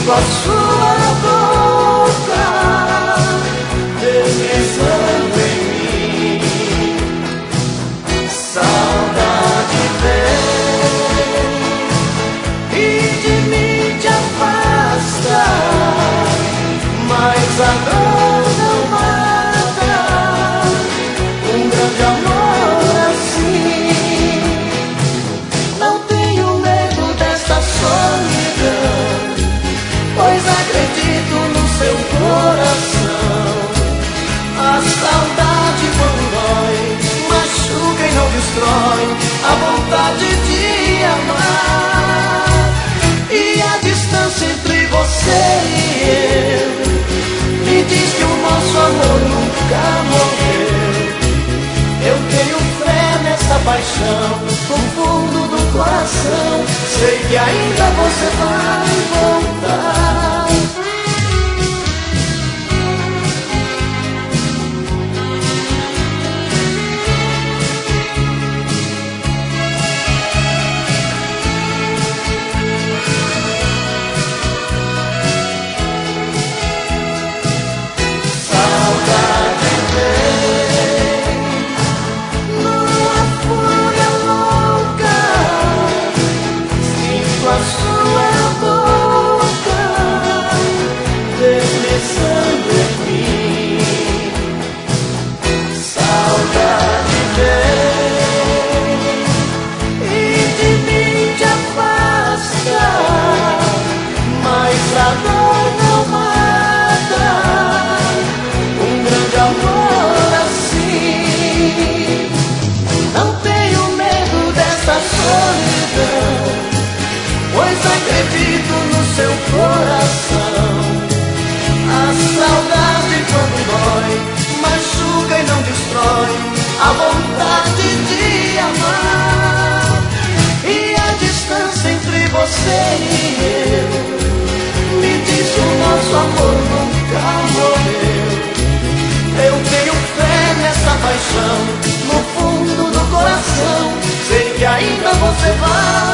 a sua boca deslizando em mim. Saudade vem e de mim te afasta, mas a dor não mata um grande amor assim. Não tenho medo desta solidão, pois acredito no seu coração. A saudade quando dói, machuca e não destrói a vontade de amar. E a distância entre você e eu me diz que o nosso amor nunca morreu. Eu tenho fé nessa paixão, no fundo do coração, sei que ainda você vai voltar. Saudade vem numa fúria louca, sinto a sua boca deslizando em mim. Saudade vem e de mim te afasta, mas a dor não mata um grande amor assim. Não tenho medo dessa solidão, pois acredito no seu coração. A saudade quando dói, machuca e não destrói a vontade de amar. E a distância entre você e eu me diz que o nosso amor nunca morreu. Eu tenho fé nessa paixão, no fundo do coração, sei que ainda você vai